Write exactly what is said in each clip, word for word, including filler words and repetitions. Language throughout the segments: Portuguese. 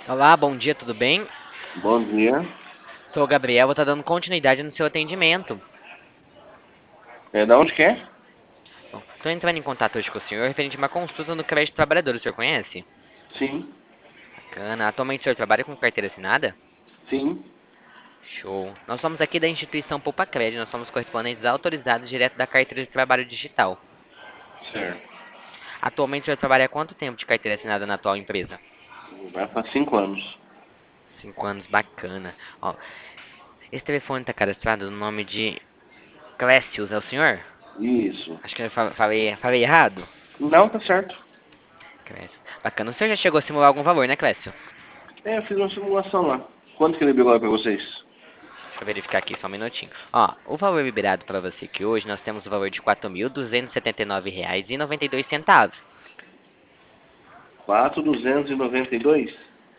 Olá, bom dia, tudo bem? Bom dia. Sou o Gabriel, vou estar dando continuidade no seu atendimento. É, da onde que é? Estou entrando em contato hoje com o senhor referente a uma consulta no crédito trabalhador, o senhor conhece? Sim, Bacana. Atualmente o senhor trabalha com carteira assinada? sim, Show. Nós somos aqui da instituição Poupa Crédito, nós somos correspondentes autorizados direto da carteira de trabalho digital. certo. Atualmente o senhor trabalha há quanto tempo de carteira assinada na atual empresa? Vai para cinco anos. Cinco anos, bacana. Ó, esse telefone está cadastrado no nome de Clécius, é o senhor? Isso. Acho que eu fa- falei, falei errado. Não, tá certo. Clécio. Bacana. O senhor já chegou a simular algum valor, né, Clécio? É, eu fiz uma simulação lá. Quanto que ele liberou para vocês? Deixa eu verificar aqui só um minutinho. Ó, o valor liberado para você aqui hoje, nós temos o valor de quatro mil duzentos e setenta e nove reais e noventa e dois centavos. Quatro mil duzentos e noventa e dois.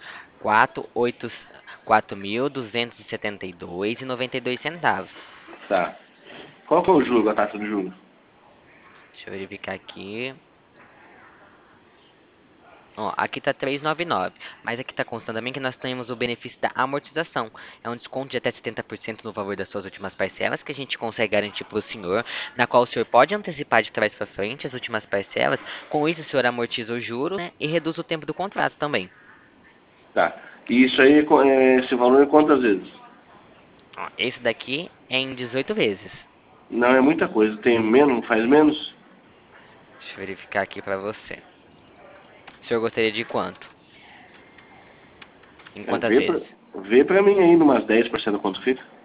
quatro mil duzentos e setenta e dois e noventa e dois centavos. Tá. Qual que é o juro, a taxa de juro? Deixa eu verificar aqui. Ó, aqui tá trezentos e noventa e nove, mas aqui tá constando também que nós temos o benefício da amortização. É um desconto de até setenta por cento no valor das suas últimas parcelas que a gente consegue garantir para o senhor, na qual o senhor pode antecipar de trás para frente as últimas parcelas. Com isso, o senhor amortiza o juro, né, e reduz o tempo do contrato também. Tá. E isso aí, é, esse valor é quantas vezes? Ó, esse daqui é em dezoito vezes. Não é muita coisa. Tem menos, faz menos? Deixa eu verificar aqui para você. O senhor gostaria de quanto? Em É, quantas vê, pra, vezes? vê pra mim aí, umas dez por cento quanto fica.